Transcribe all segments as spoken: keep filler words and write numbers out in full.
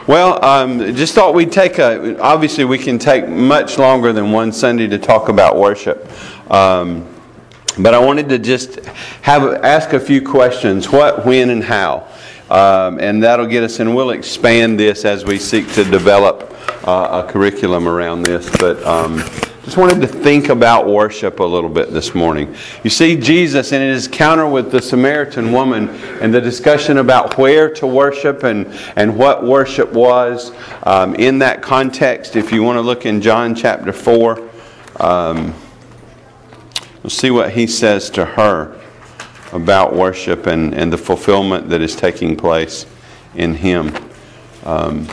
Well, um, just thought we'd take a, obviously we can take much longer than one Sunday to talk about worship. Um, but I wanted to just have ask a few questions. What, when, and how? Um, and that'll get us, and we'll expand this as we seek to develop uh, a curriculum around this. But um, just wanted to think about worship a little bit this morning. You see, Jesus in his encounter with the Samaritan woman and the discussion about where to worship and, and what worship was um, in that context. If you want to look in John chapter four, um, we'll see what he says to her about worship and, and the fulfillment that is taking place in him. Um,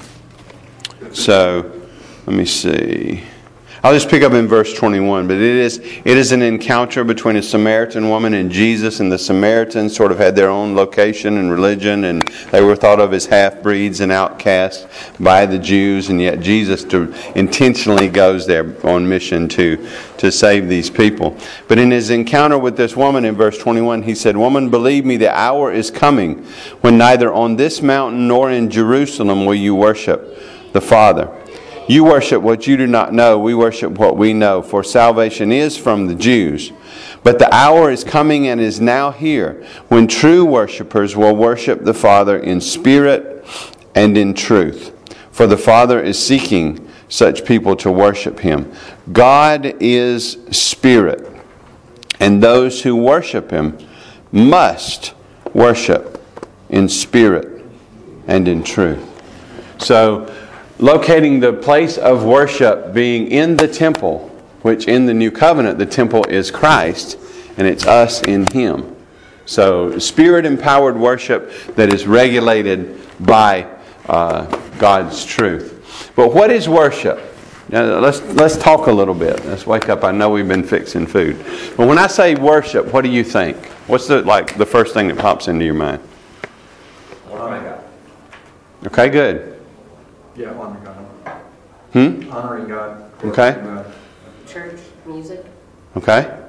so, let me see. I'll just pick up in verse twenty-one. But it is it is an encounter between a Samaritan woman and Jesus, and the Samaritans sort of had their own location and religion, and they were thought of as half-breeds and outcasts by the Jews, and yet Jesus to, intentionally goes there on mission to, to save these people. But in his encounter with this woman in verse twenty-one, he said, "Woman, believe me, the hour is coming when neither on this mountain nor in Jerusalem will you worship the Father. You worship what you do not know. We worship what we know. For salvation is from the Jews. But the hour is coming and is now here when true worshipers will worship the Father in spirit and in truth. For the Father is seeking such people to worship Him. God is spirit, and those who worship Him must worship in spirit and in truth." So, locating the place of worship being in the temple, which in the New Covenant, the temple is Christ, and it's us in Him. So, Spirit-empowered worship that is regulated by uh, God's truth. But what is worship? Now, let's let's talk a little bit. Let's wake up. I know we've been fixing food. But when I say worship, what do you think? What's the like the first thing that pops into your mind? Honoring God. Okay, good. Yeah, honoring God. Hmm? Honoring God. Okay. God. Church music. Okay.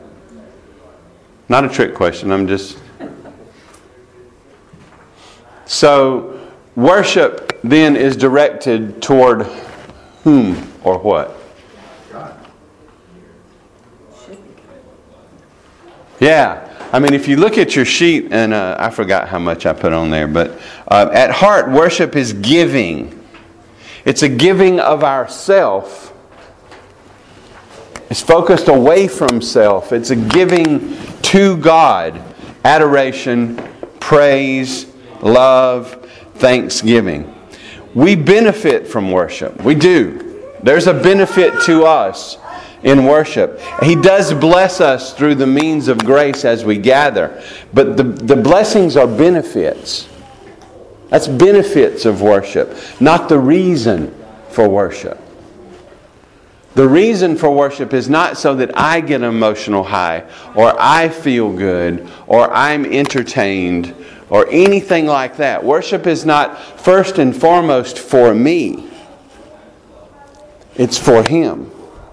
Not a trick question. I'm just... So, worship then is directed toward whom or what? God. Yeah. I mean, if you look at your sheet, and uh, I forgot how much I put on there, but uh, at heart, worship is giving. It's a giving of ourself. It's focused away from self. It's a giving to God. Adoration, praise, love, thanksgiving. We benefit from worship. We do. There's a benefit to us in worship. He does bless us through the means of grace as we gather. But the, the blessings are benefits. That's benefits of worship, not the reason for worship. The reason for worship is not so that I get an emotional high, or I feel good, or I'm entertained, or anything like that. Worship is not first and foremost for me. It's for Him.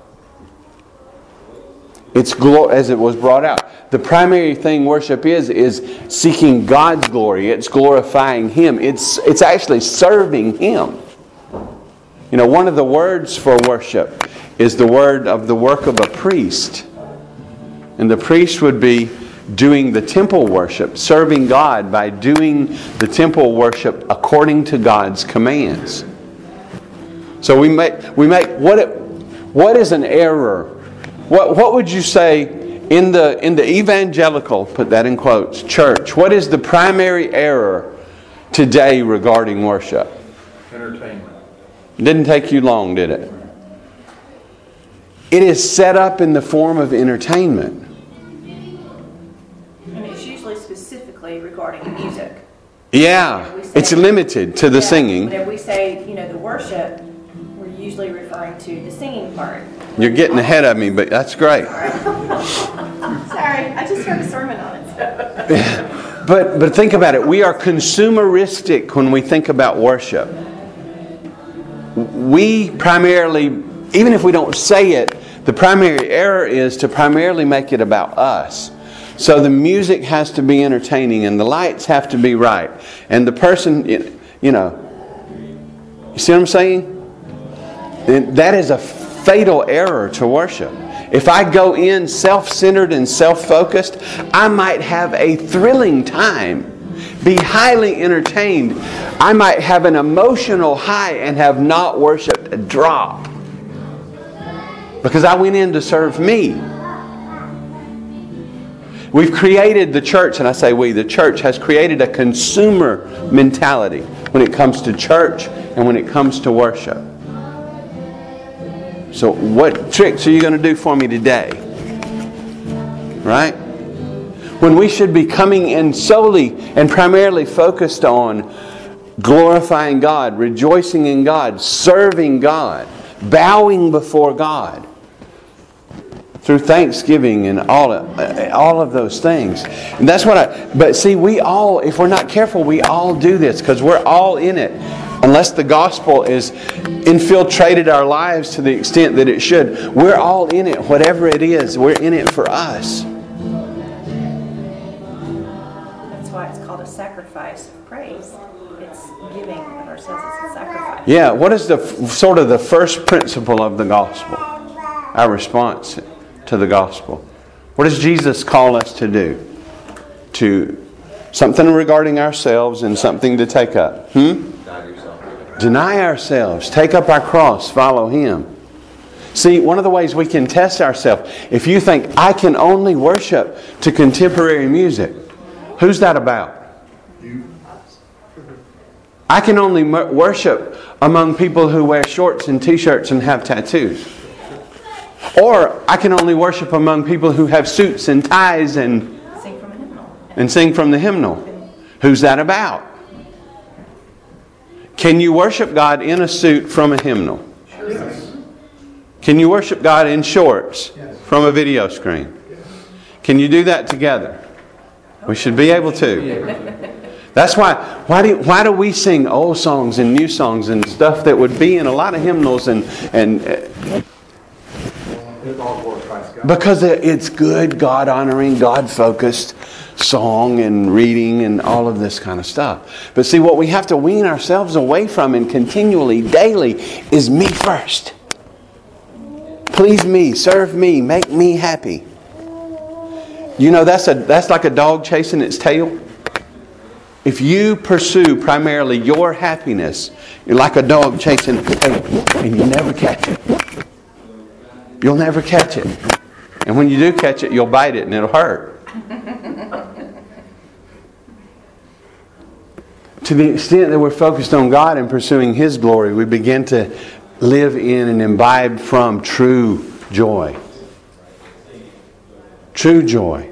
It's glo- as it was brought out. The primary thing worship is, is seeking God's glory. It's glorifying Him. It's, it's actually serving Him. You know, one of the words for worship is the word of the work of a priest. And the priest would be doing the temple worship, serving God by doing the temple worship according to God's commands. So we make, we make what, it, what is an error? What, what would you say in the in the evangelical, put that in quotes, church, what is the primary error today regarding worship? Entertainment. Didn't take you long, did it? It is set up in the form of entertainment. And it's usually specifically regarding the music. Yeah, it's limited to the yeah, sing. Whenever we say, you know, the worship, we're usually referring to the singing part. You're getting ahead of me, but that's great. Sorry, I just heard a sermon on it. but but think about it. We are consumeristic when we think about worship. We primarily, even if we don't say it, the primary error is to primarily make it about us. So the music has to be entertaining, and the lights have to be right, and the person, you know, You see what I'm saying? And that is a fatal error to worship. If I go in self-centered and self-focused, I might have a thrilling time, be highly entertained. I might have an emotional high and have not worshiped a drop. Because I went in to serve me. We've created the church, and I say we, the church has created a consumer mentality when it comes to church and when it comes to worship. So what tricks are you going to do for me today? Right? When we should be coming in solely and primarily focused on glorifying God, rejoicing in God, serving God, bowing before God through thanksgiving and all of, all of those things. And that's what I, but see, we all, if we're not careful, we all do this because we're all in it. Unless the gospel is infiltrated our lives to the extent that it should, we're all in it, whatever it is, we're in it for us. That's why it's called a sacrifice of praise. It's giving of ourselves as a sacrifice. Yeah, what is the sort of the first principle of the gospel? Our response to the gospel. What does Jesus call us to do? To something regarding ourselves and something to take up. Hmm? Deny ourselves, take up our cross, follow Him. See, one of the ways we can test ourselves, if you think, I can only worship to contemporary music, who's that about? I can only worship among people who wear shorts and t-shirts and have tattoos. Or I can only worship among people who have suits and ties and Sing from a hymnal. and sing from the hymnal. Who's that about? Can you worship God in a suit from a hymnal? Yes. Can you worship God in shorts from a video screen? Can you do that together? We should be able to. That's why why do why do we sing old songs and new songs and stuff that would be in a lot of hymnals and and uh, It all glorifies God. because it's good, God honoring, God focused song and reading and all of this kind of stuff. But see, what we have to wean ourselves away from and continually, daily, is me first. Please me, serve me, make me happy. You know, that's a that's like a dog chasing its tail. If you pursue primarily your happiness, you're like a dog chasing its tail, and you never catch it. You'll never catch it. And when you do catch it, you'll bite it and it'll hurt. To the extent that we're focused on God and pursuing His glory, we begin to live in and imbibe from true joy. True joy.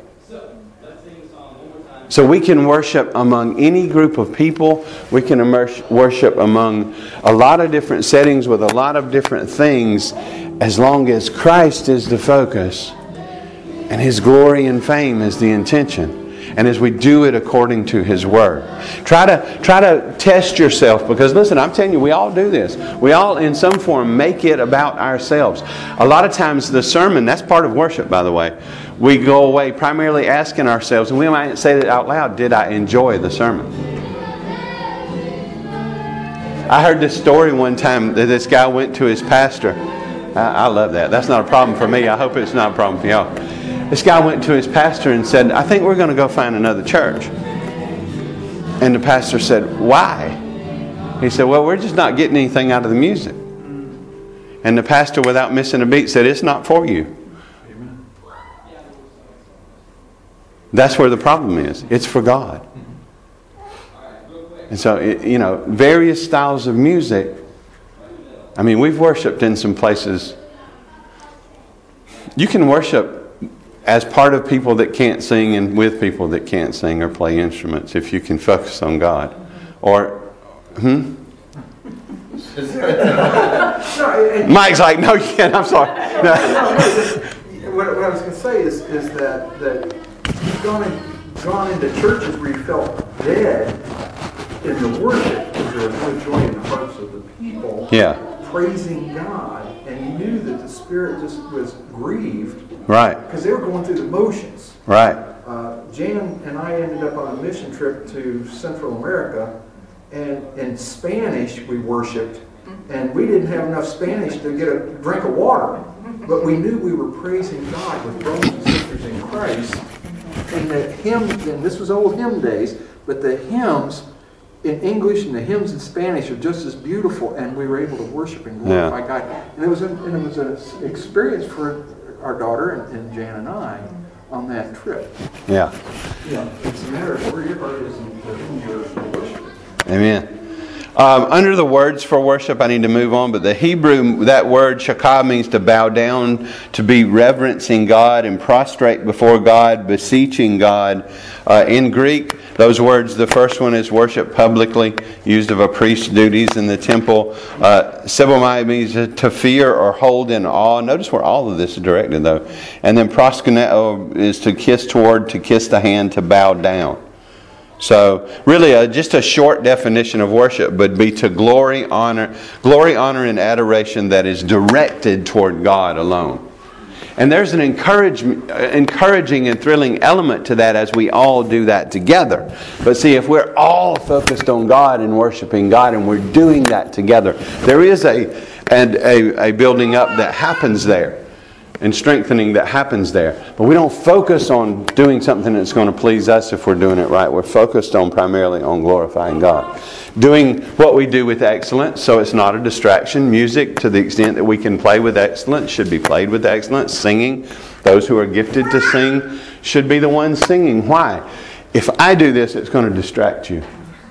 So we can worship among any group of people. We can immerse, worship among a lot of different settings with a lot of different things, as long as Christ is the focus and His glory and fame is the intention. And as we do it according to His Word. Try to try to test yourself, because listen, I'm telling you, we all do this. We all in some form make it about ourselves. A lot of times the sermon, that's part of worship, by the way. We go away primarily asking ourselves, and we might say that out loud, did I enjoy the sermon? I heard this story one time that this guy went to his pastor. I, I love that. That's not a problem for me. I hope it's not a problem for y'all. This guy went to his pastor and said, I think we're going to go find another church. And the pastor said, why? He said, well, we're just not getting anything out of the music. And the pastor, without missing a beat, said, it's not for you. That's where the problem is. It's for God. And so, it, you know, various styles of music. I mean, we've worshipped in some places. You can worship as part of people that can't sing and with people that can't sing or play instruments if you can focus on God. Or, hmm? Mike's like, no, you can't. I'm sorry. No. What, what I was going to say is, is that, that you've gone, in, gone into churches where you felt dead in the worship because there was no joy in the hearts of the people. Yeah. Praising God, and you knew that the Spirit just was grieved. Right. Because they were going through the motions. Right. Uh, Jan and I ended up on a mission trip to Central America, and in Spanish we worshipped, and we didn't have enough Spanish to get a drink of water. But we knew we were praising God with brothers and sisters in Christ. And the hymn, and this was old hymn days, but the hymns in English and the hymns in Spanish are just as beautiful, and we were able to worship and glorify yeah. God. And it was an, and it was an experience for our daughter and, and Jan and I on that trip. Yeah. Yeah. It's a matter of where your heart is and whom you're worshiping. Amen. Um, under the words for worship, I need to move on, but the Hebrew, that word shakah means to bow down, to be reverencing God and prostrate before God, beseeching God. Uh, in Greek, those words, the first one is worship publicly, used of a priest's duties in the temple. Uh, Sibomai means to fear or hold in awe. Notice where all of this is directed, though. And then proskuneo is to kiss toward, to kiss the hand, to bow down. So, really, uh, just a short definition of worship would be to glory, honor, glory, honor, and adoration that is directed toward God alone. And there's an encourage, encouraging and thrilling element to that as we all do that together. But see, if we're all focused on God and worshiping God and we're doing that together, there is a, and a, a building up that happens there. And strengthening that happens there. But we don't focus on doing something that's going to please us if we're doing it right. We're focused on primarily on glorifying God. Doing what we do with excellence, so it's not a distraction. Music, to the extent that we can play with excellence, should be played with excellence. Singing, those who are gifted to sing should be the ones singing. Why? If I do this, it's going to distract you.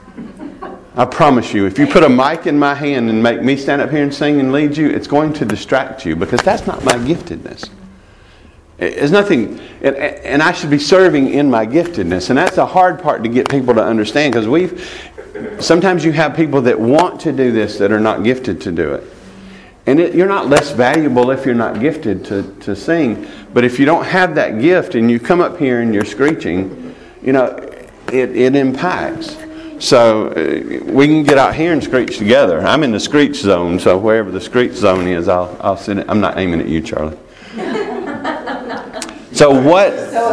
I promise you, if you put a mic in my hand and make me stand up here and sing and lead you, it's going to distract you because that's not my giftedness. It's nothing, and, and I should be serving in my giftedness. And that's a hard part to get people to understand because we've, sometimes you have people that want to do this that are not gifted to do it. And it, you're not less valuable if you're not gifted to, to sing. But if you don't have that gift and you come up here and you're screeching, you know, it, it impacts. So uh, we can get out here and screech together. I'm in the screech zone, so wherever the screech zone is, I'll I'll sit it. I'm not aiming at you, Charlie. So what?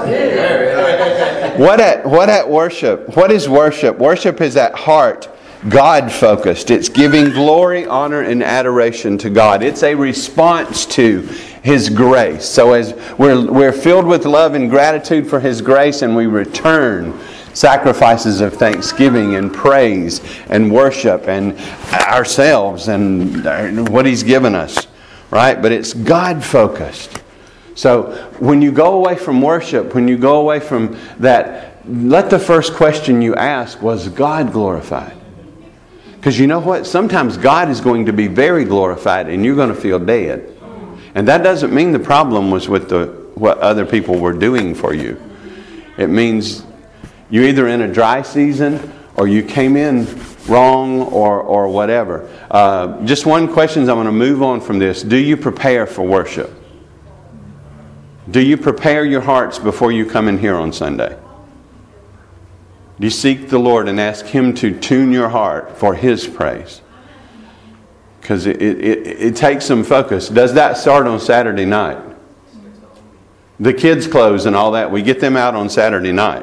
What at what at worship? What is worship? Worship is at heart God focused. It's giving glory, honor, and adoration to God. It's a response to His grace. So as we're we're filled with love and gratitude for His grace, and we return sacrifices of thanksgiving and praise and worship and ourselves and what He's given us, right? But it's God focused. So when you go away from worship, when you go away from that, let the first question you ask, was God glorified? Because you know what? Sometimes God is going to be very glorified and you're going to feel dead. And that doesn't mean the problem was with the what other people were doing for you. It means you're either in a dry season or you came in wrong or, or whatever. Uh, just one question, I want to move on from this. Do you prepare for worship? Do you prepare your hearts before you come in here on Sunday? Do you seek the Lord and ask Him to tune your heart for His praise? Because it, it, it, it takes some focus. Does that start on Saturday night? The kids' clothes and all that, we get them out on Saturday night.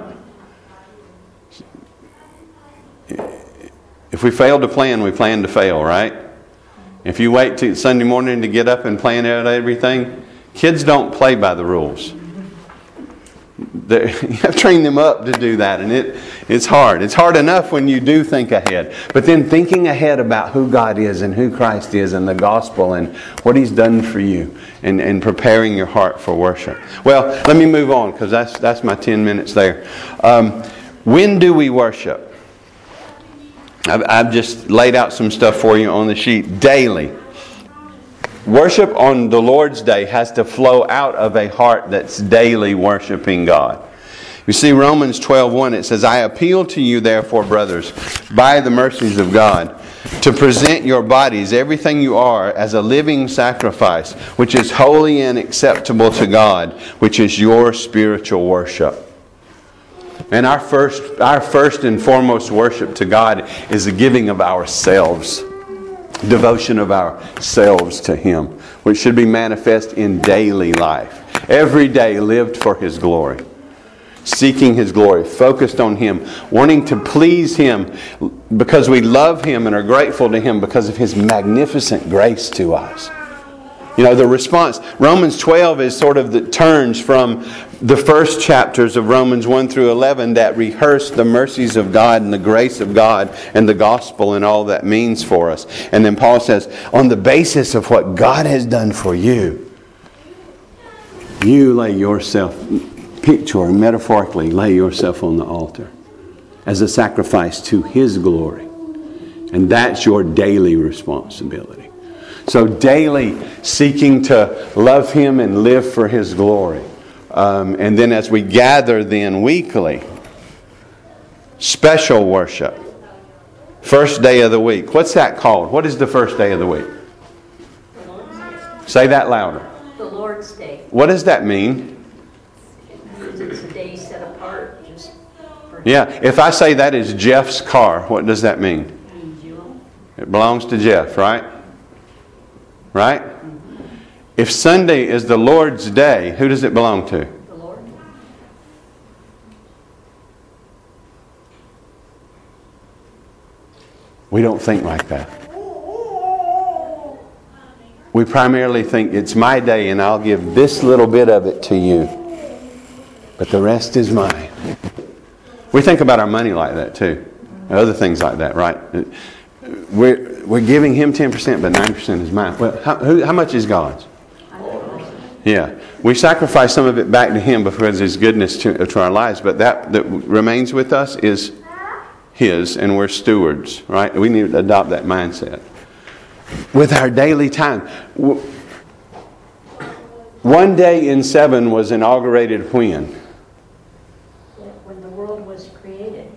If we fail to plan, we plan to fail, right? If you wait till Sunday morning to get up and plan out everything, kids don't play by the rules. They're, you have to train them up to do that, and it it's hard. It's hard enough when you do think ahead. But then thinking ahead about who God is and who Christ is and the gospel and what He's done for you and, and preparing your heart for worship. Well, let me move on because that's, that's my ten minutes there. Um, when do we worship? I've, I've just laid out some stuff for you on the sheet. Daily. Worship on the Lord's Day has to flow out of a heart that's daily worshiping God. You see Romans twelve one, it says, I appeal to you therefore, brothers, by the mercies of God, to present your bodies, everything you are, as a living sacrifice, which is holy and acceptable to God, which is your spiritual worship. And our first, our first and foremost worship to God is the giving of ourselves. Devotion of ourselves to Him, which should be manifest in daily life. Every day lived for His glory. seeking His glory, focused on Him, wanting to please Him because we love Him and are grateful to Him because of His magnificent grace to us. You know, the response, Romans twelve is sort of the turns from the first chapters of Romans one through eleven that rehearse the mercies of God and the grace of God and the gospel and all that means for us. And then Paul says, on the basis of what God has done for you, you lay yourself, picture or metaphorically, lay yourself on the altar as a sacrifice to His glory. And that's your daily responsibility. So daily seeking to love Him and live for His glory. Um, and then as we gather then weekly, special worship. First day of the week. What's that called? What is the first day of the week? The Lord's Day. Say that louder. The Lord's Day. What does that mean? Because it's a day set apart just for Him. Yeah, if I say that is Jeff's car, what does that mean? Means you. It belongs to Jeff, right? Right? If Sunday is the Lord's day, who does it belong to? The Lord. We don't think like that. We primarily think it's my day and I'll give this little bit of it to you. But the rest is mine. We think about our money like that too. Other things like that, right? We're, we're giving Him ten percent, but nine percent is mine. Well, how, who, how much is God's? Yeah. We sacrifice some of it back to Him because of His goodness to, to our lives, but that that remains with us is His, and we're stewards, right? We need to adopt that mindset. With our daily time. One day in seven was inaugurated when? When the world was created.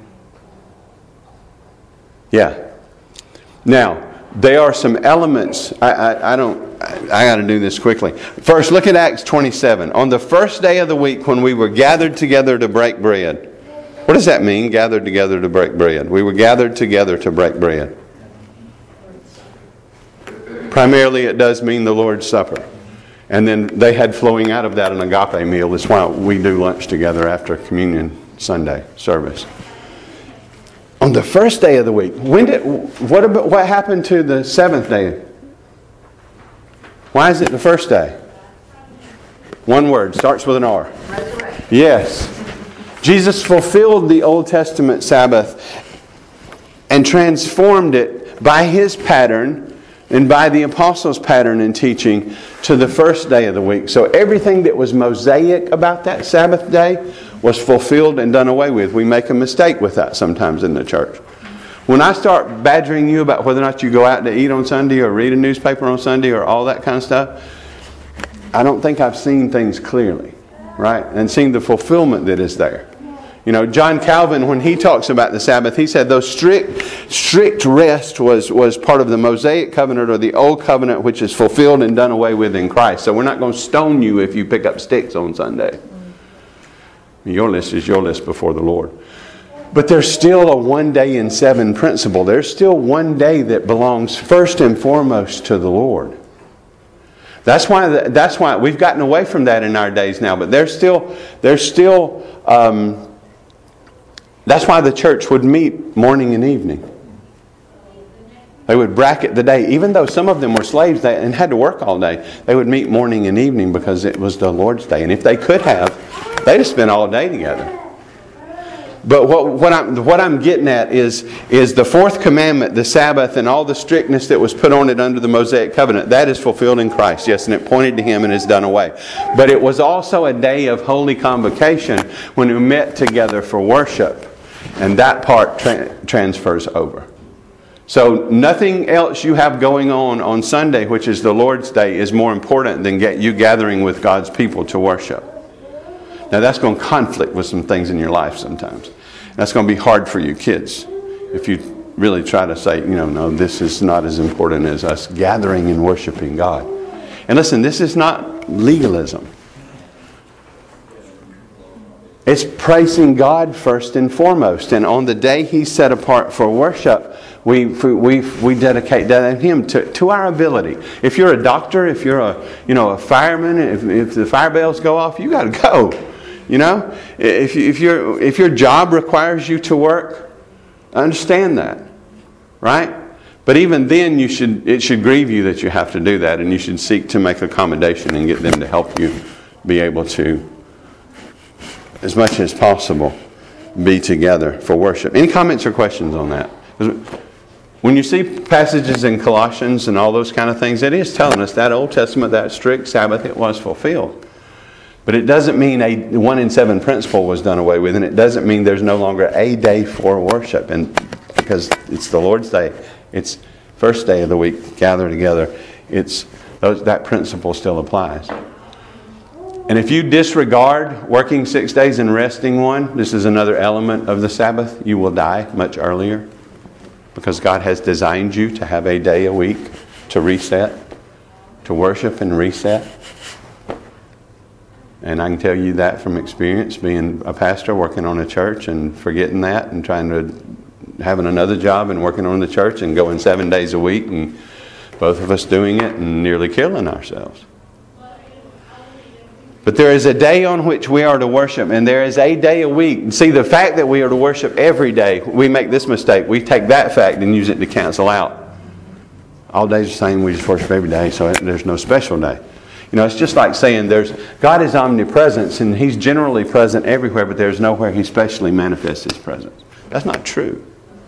Yeah. Now, there are some elements. I, I, I don't. I, I got to do this quickly. First, look at Acts twenty-seven. On the first day of the week, when we were gathered together to break bread. What does that mean? Gathered together to break bread. We were gathered together to break bread. Primarily, it does mean the Lord's Supper. And then they had flowing out of that an agape meal. That's why we do lunch together after Communion Sunday service. On the first day of the week, when did what about what happened to the seventh day? Why is it the first day? One word, starts with an R. Resurrection. Yes. Jesus fulfilled the Old Testament Sabbath and transformed it by His pattern and by the apostles' pattern and teaching to the first day of the week. So everything that was Mosaic about that Sabbath day was fulfilled and done away with. We make a mistake with that sometimes in the church. When I start badgering you about whether or not you go out to eat on Sunday or read a newspaper on Sunday or all that kind of stuff, I don't think I've seen things clearly, right? And seen the fulfillment that is there. You know, John Calvin, when he talks about the Sabbath, he said, though strict strict rest was, was part of the Mosaic covenant or the Old Covenant, which is fulfilled and done away with in Christ. So we're not going to stone you if you pick up sticks on Sunday. Your list is your list before the Lord. But there's still a one day in seven principle. There's still one day that belongs first and foremost to the Lord. That's why that's why we've gotten away from that in our days now. But there's still there's still um, that's why the church would meet morning and evening. They would bracket the day, even though some of them were slaves and had to work all day. They would meet morning and evening because it was the Lord's day, and if they could have, they'd have spent all day together. But what, what I'm what I'm getting at is is the fourth commandment, the Sabbath, and all the strictness that was put on it under the Mosaic covenant. That is fulfilled in Christ, yes, and it pointed to Him and is done away. But it was also a day of holy convocation when we met together for worship, and that part tra- transfers over. So nothing else you have going on on Sunday, which is the Lord's Day, is more important than get you gathering with God's people to worship. Now that's going to conflict with some things in your life sometimes. That's going to be hard for you kids if you really try to say, you know, no, this is not as important as us gathering and worshiping God. And listen, this is not legalism. It's praising God first and foremost. And on the day He's set apart for worship, we we we dedicate that to Him to, to our ability. If you're a doctor, if you're a you know a fireman, if, if the fire bells go off, you got to go. You know, if, if, your if your job requires you to work, I understand that, right? But even then, you should it should grieve you that you have to do that, and you should seek to make accommodation and get them to help you be able to, as much as possible, be together for worship. Any comments or questions on that? When you see passages in Colossians and all those kind of things, it is telling us that Old Testament, that strict Sabbath, it was fulfilled. But it doesn't mean a one in seven principle was done away with, and it doesn't mean there's no longer a day for worship. And because it's the Lord's Day, it's first day of the week, gather together. It's those, that principle still applies. And if you disregard working six days and resting one, this is another element of the Sabbath, you will die much earlier. Because God has designed you to have a day a week to reset, to worship and reset. And I can tell you that from experience, being a pastor, working on a church and forgetting that and trying to, having another job and working on the church and going seven days a week and both of us doing it and nearly killing ourselves. But there is a day on which we are to worship, and there is a day a week. See, the fact that we are to worship every day, we make this mistake. We take that fact and use it to cancel out. All days are the same, we just worship every day, so there's no special day. You know, it's just like saying there's God is omnipresent, and He's generally present everywhere, but there's nowhere He specially manifests His presence. That's not true.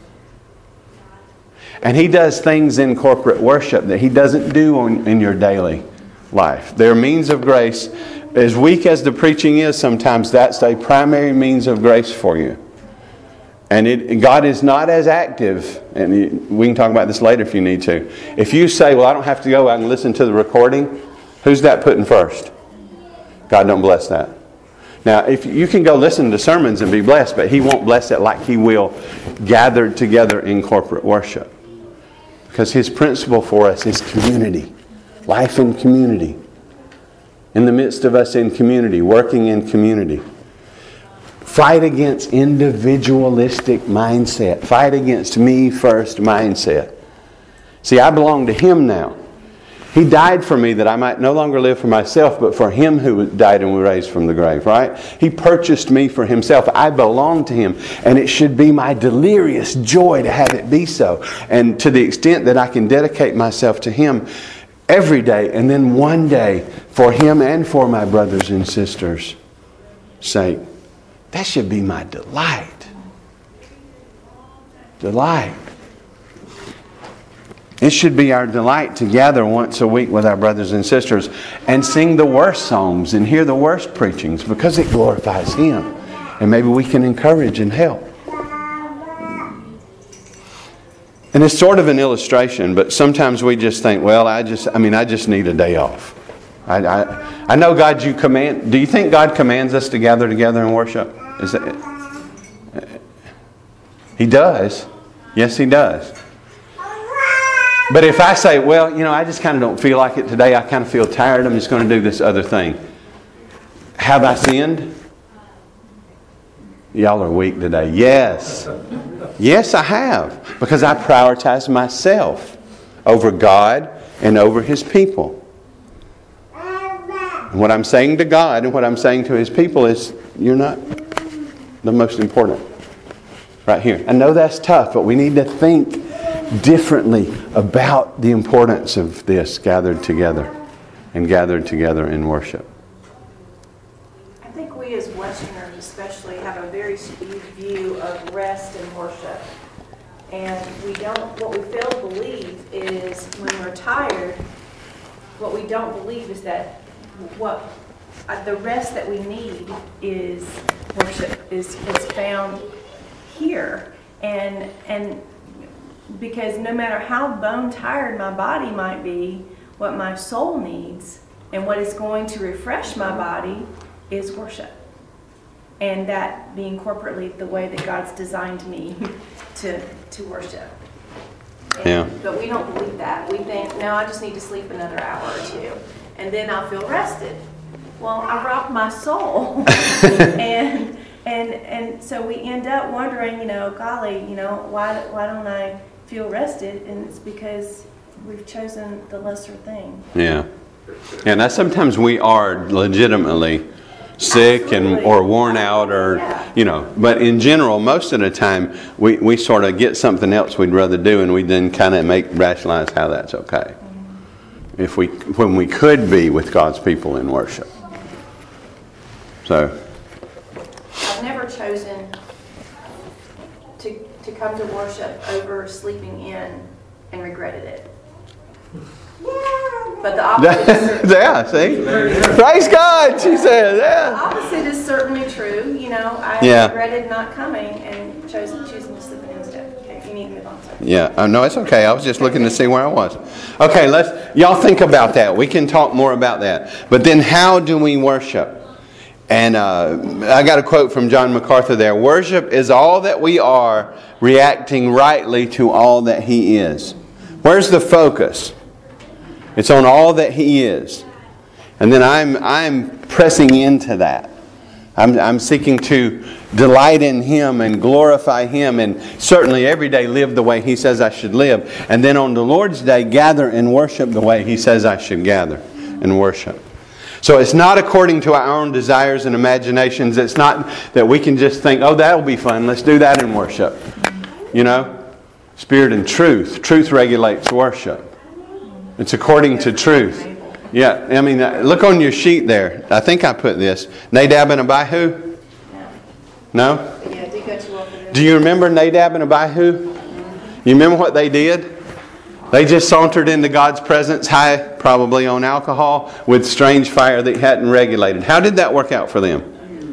And He does things in corporate worship that He doesn't do on, in your daily life. There are means of grace. As weak as the preaching is, sometimes that's a primary means of grace for you. And it, God is not as active, and we can talk about this later if you need to. If you say, well, I don't have to go, I can listen to the recording, who's that putting first? God don't bless that. Now, if you can go listen to sermons and be blessed, but He won't bless it like He will gathered together in corporate worship. Because His principle for us is community. Life in community. In the midst of us in community, working in community. Fight against individualistic mindset. Fight against me first mindset. See, I belong to Him now. He died for me that I might no longer live for myself, but for Him who died and was raised from the grave, right? He purchased me for Himself. I belong to Him, and it should be my delirious joy to have it be so. And to the extent that I can dedicate myself to Him every day, and then one day for Him and for my brothers and sisters' sake. That should be my delight. Delight. It should be our delight to gather once a week with our brothers and sisters and sing the worst songs and hear the worst preachings because it glorifies Him. And maybe we can encourage and help. And it's sort of an illustration, but sometimes we just think, well, I just, I mean, I just need a day off. I, I, I know God, you command. Do you think God commands us to gather together and worship? Is that, He does. Yes, He does. But if I say, well, you know, I just kind of don't feel like it today. I kind of feel tired. I'm just going to do this other thing. Have I sinned? Y'all are weak today. Yes. Yes, I have. Because I prioritize myself over God and over His people. And what I'm saying to God and what I'm saying to His people is, you're not the most important. Right here. I know that's tough, but we need to think differently about the importance of this gathered together and gathered together in worship. I think we as Westerners especially have a very skewed view of rest and worship. And we don't, what we fail to believe is when we're tired, what we don't believe is that what uh, the rest that we need is worship, is, is found here. And, and because no matter how bone tired my body might be, what my soul needs and what is going to refresh my body is worship. And that being corporately the way that God's designed me to, to worship. And, yeah. But we don't believe that. We think, no, I just need to sleep another hour or two, and then I'll feel rested. Well, I robbed my soul. and and and so we end up wondering, you know, golly, you know, why why don't I feel rested? And it's because we've chosen the lesser thing. Yeah. And that sometimes we are legitimately sick and or worn out or, you know. But in general, most of the time, we, we sort of get something else we'd rather do, and we then kind of make rationalize how that's okay. If we when we could be with God's people in worship. So I've never chosen to to come to worship over sleeping in and regretted it. But the opposite is certainly, yeah, see? Praise God, she said, the yeah. opposite is certainly true. You know, I Yeah. regretted not coming and chose choosing to sleep in instead. Okay, if you need to move on, sir. Yeah, oh, no, it's okay. I was just looking to see where I was. Okay, let's, y'all think about that. We can talk more about that. But then how do we worship? And uh, I got a quote from John MacArthur there. Worship is all that we are reacting rightly to all that He is. Where's the focus? It's on all that He is. And then I'm I'm pressing into that. I'm, I'm seeking to delight in Him and glorify Him and certainly every day live the way He says I should live. And then on the Lord's Day, gather and worship the way He says I should gather and worship. So it's not according to our own desires and imaginations. It's not that we can just think, oh, that'll be fun. Let's do that in worship. You know? Spirit and truth. Truth regulates worship. It's according to truth. Yeah, I mean, look on your sheet there. I think I put this. Nadab and Abihu? No? Yeah, do go to work for this. Do you remember Nadab and Abihu? You remember what they did? They just sauntered into God's presence, high probably on alcohol, with strange fire that He hadn't regulated. How did that work out for them?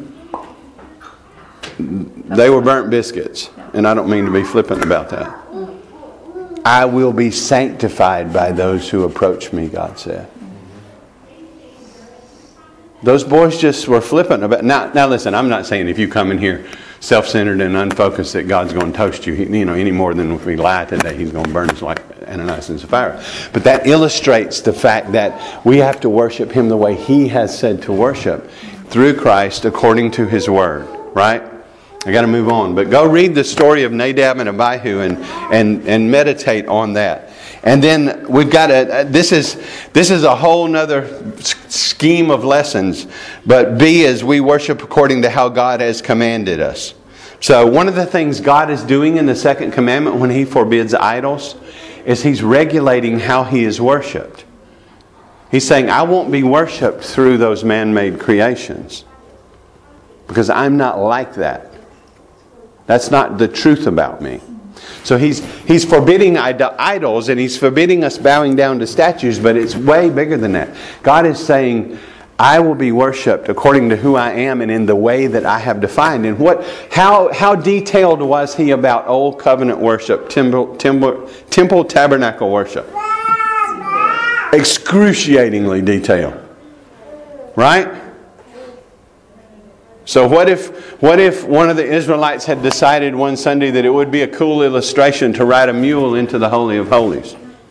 They were burnt biscuits. And I don't mean to be flippant about that. I will be sanctified by those who approach me, God said. Those boys just were flippant about. Now, now listen, I'm not saying if you come in here self-centered and unfocused that God's going to toast you, you know, any more than if we lie today, He's going to burn us like Ananias and Sapphira. But that illustrates the fact that we have to worship Him the way He has said to worship through Christ according to His Word, right? I got to move on. But go read the story of Nadab and Abihu and, and, and meditate on that. And then we've got a, this is, this is a whole nother scheme of lessons. But B is we worship according to how God has commanded us. So one of the things God is doing in the second commandment when He forbids idols is He's regulating how He is worshipped. He's saying, I won't be worshipped through those man-made creations. Because I'm not like that. That's not the truth about me. So he's he's forbidding idols and He's forbidding us bowing down to statues, but it's way bigger than that. God is saying, I will be worshipped according to who I am and in the way that I have defined. And what how how detailed was He about old covenant worship, temple, temple, temple tabernacle worship? Excruciatingly detailed. Right? So what if what if one of the Israelites had decided one Sunday that it would be a cool illustration to ride a mule into the Holy of Holies?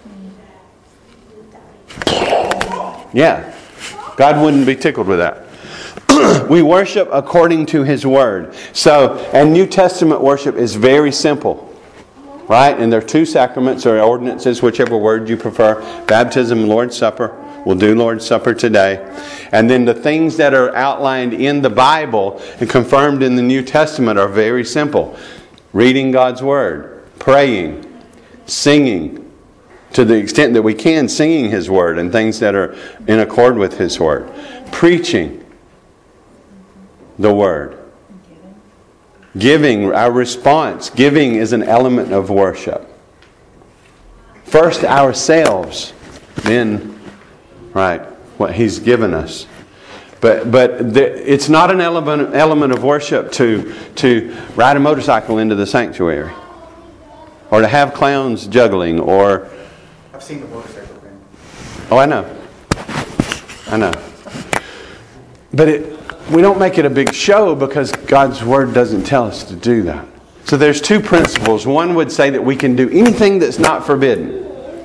Yeah. God wouldn't be tickled with that. We worship according to His Word. So, and New Testament worship is very simple. Right? And there are two sacraments or ordinances, whichever word you prefer. Baptism, Lord's Supper. We'll do Lord's Supper today. And then the things that are outlined in the Bible and confirmed in the New Testament are very simple. Reading God's Word, praying, singing, to the extent that we can, singing His Word and things that are in accord with His Word. Preaching the Word. Giving, our response. Giving is an element of worship. First ourselves, then right, what He's given us. But but the, it's not an element element of worship to to ride a motorcycle into the sanctuary, or to have clowns juggling, or. I've seen the motorcycle thing. Oh, I know, I know. But it we don't make it a big show because God's Word doesn't tell us to do that. So there's two principles. One would say that we can do anything that's not forbidden.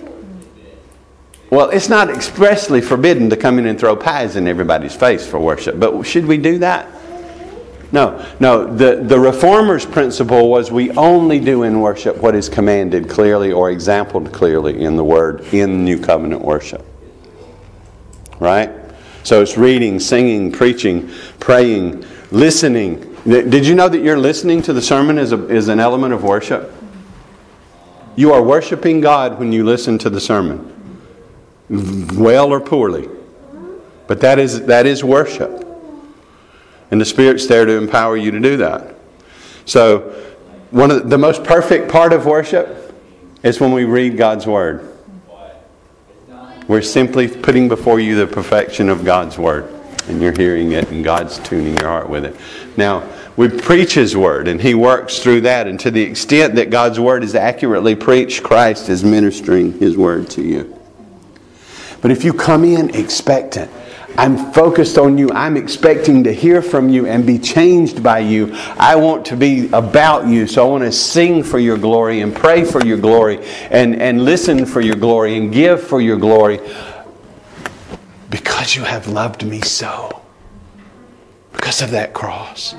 Well, it's not expressly forbidden to come in and throw pies in everybody's face for worship. But should we do that? No. No. The, the Reformers' principle was we only do in worship what is commanded clearly or exampled clearly in the Word in New Covenant worship. Right? So it's reading, singing, preaching, praying, listening. Did you know that your listening to the sermon is, a, is an element of worship? You are worshiping God when you listen to the sermon. Well or poorly. But that is, that is worship. And the Spirit's there to empower you to do that. So, one of the, the most perfect part of worship is when we read God's Word. We're simply putting before you the perfection of God's Word. And you're hearing it and God's tuning your heart with it. Now, we preach His Word and He works through that. And to the extent that God's Word is accurately preached, Christ is ministering His Word to you. But if you come in expectant, I'm focused on you, I'm expecting to hear from you and be changed by you. I want to be about you, so I want to sing for your glory and pray for your glory and, and listen for your glory and give for your glory. Because you have loved me so. Because of that cross.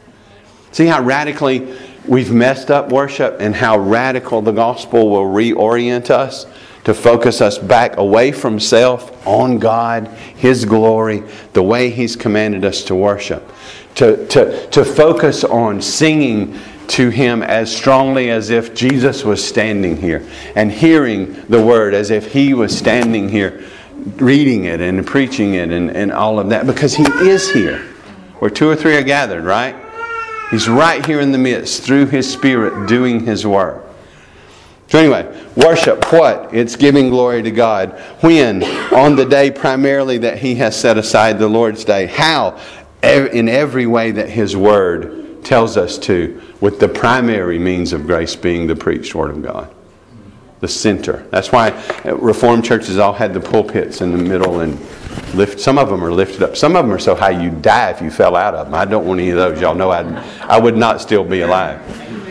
See how radically we've messed up worship and how radical the gospel will reorient us to focus us back away from self, on God, His glory, the way He's commanded us to worship. To, to, to focus on singing to Him as strongly as if Jesus was standing here. And hearing the Word as if He was standing here, reading it and preaching it and, and all of that. Because He is here. Where two or three are gathered, right? He's right here in the midst through His Spirit doing His work. So anyway, worship, what? It's giving glory to God. When? On the day primarily that He has set aside, the Lord's Day. How? In every way that His Word tells us to, with the primary means of grace being the preached Word of God. The center. That's why Reformed churches all had the pulpits in the middle and lift. Some of them are lifted up. Some of them are so high you die if you fell out of them. I don't want any of those. Y'all know I'd, I would not still be alive.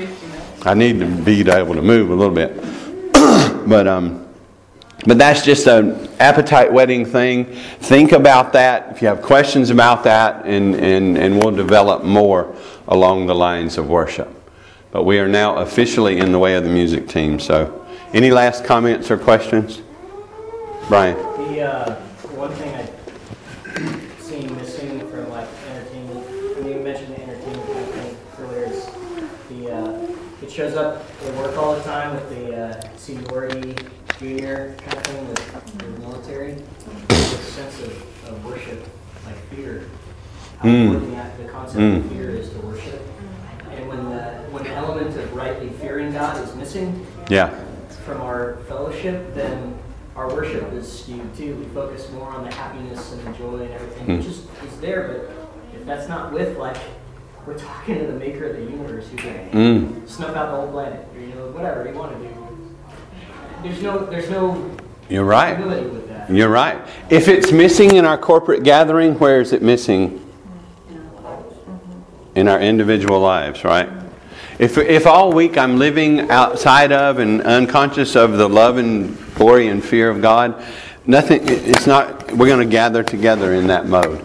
I need to be able to move a little bit. but um, but that's just an appetite whetting thing. Think about that. If you have questions about that, and, and, and we'll develop more along the lines of worship. But we are now officially in the way of the music team. So any last comments or questions? Brian? The uh, one thing I've seen missing from like entertainment, and you mentioned the entertainment kind of thing earlier, is the uh, it shows up at work all the time with the uh, seniority junior kind of thing with the military. There's a sense of, of worship, like fear. How Mm. important that the concept Mm. of fear is to worship. And when the when the element of rightly fearing God is missing Yeah. from our fellowship, then our worship is skewed too. We focus more on the happiness and the joy and everything, Mm. which is, is there, but if that's not with, like, we're talking to the maker of the universe who can Mm. snuff out the whole planet, or, you know, whatever you want to do. There's no, there's no You're right. humility with that. You're right. If it's missing in our corporate gathering, where is it missing? In our individual lives, right? If if all week I'm living outside of and unconscious of the love and glory and fear of God, nothing. It's not. We're going to gather together in that mode.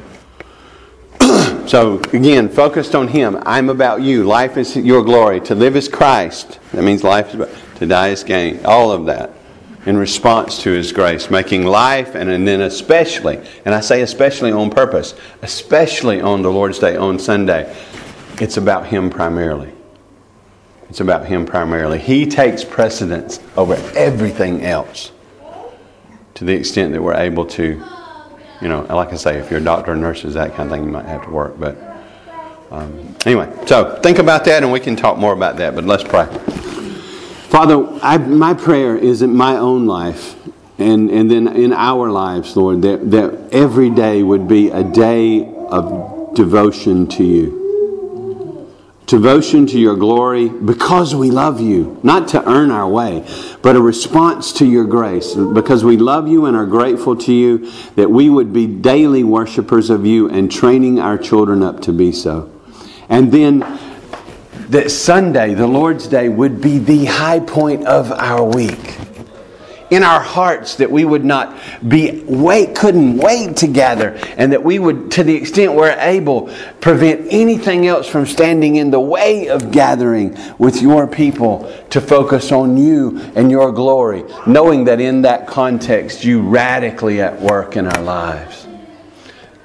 So again, focused on Him. I'm about you. Life is your glory. To live is Christ. That means life is about, to die is gain. All of that in response to His grace, making life, and, and then especially, and I say especially on purpose, especially on the Lord's Day, on Sunday, it's about Him primarily. It's about Him primarily. He takes precedence over everything else to the extent that we're able to, you know, like I say, if you're a doctor or nurses, that kind of thing, you might have to work. But um, anyway, so think about that and we can talk more about that, but let's pray. Father, I, my prayer is in my own life and, and then in our lives, Lord, that, that every day would be a day of devotion to you. Devotion to your glory because we love you, not to earn our way, but a response to your grace. Because we love you and are grateful to you, that we would be daily worshipers of you and training our children up to be so. And then that Sunday, the Lord's Day, would be the high point of our week. In our hearts, that we would not be wait, couldn't wait to gather, and that we would, to the extent we're able, prevent anything else from standing in the way of gathering with your people to focus on you and your glory, knowing that in that context you radically at work in our lives.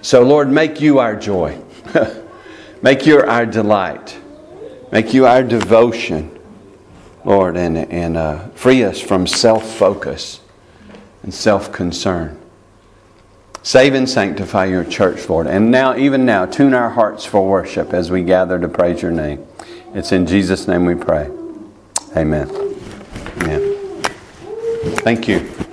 So Lord, make you our joy. Make you our delight. Make you our devotion, Lord, and, and uh, free us from self-focus and self-concern. Save and sanctify your church, Lord. And now, even now, tune our hearts for worship as we gather to praise your name. It's in Jesus' name we pray. Amen. Amen. Thank you.